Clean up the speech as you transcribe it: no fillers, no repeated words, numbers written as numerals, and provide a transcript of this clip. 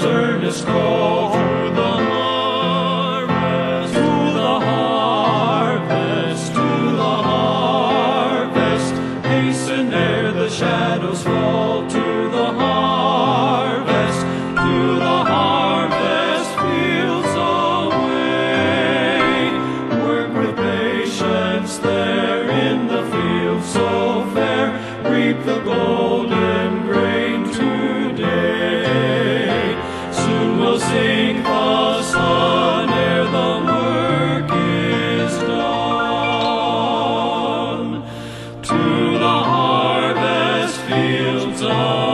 shepherd's earnest call. To the harvest, to the harvest, to the harvest. Hasten ere the shadows fall. To the harvest, to the harvest fields away. Work with patience there in the field so fair. Reap the golden grain today. Soon will sink the sun ere the work is done. To the harvest fields of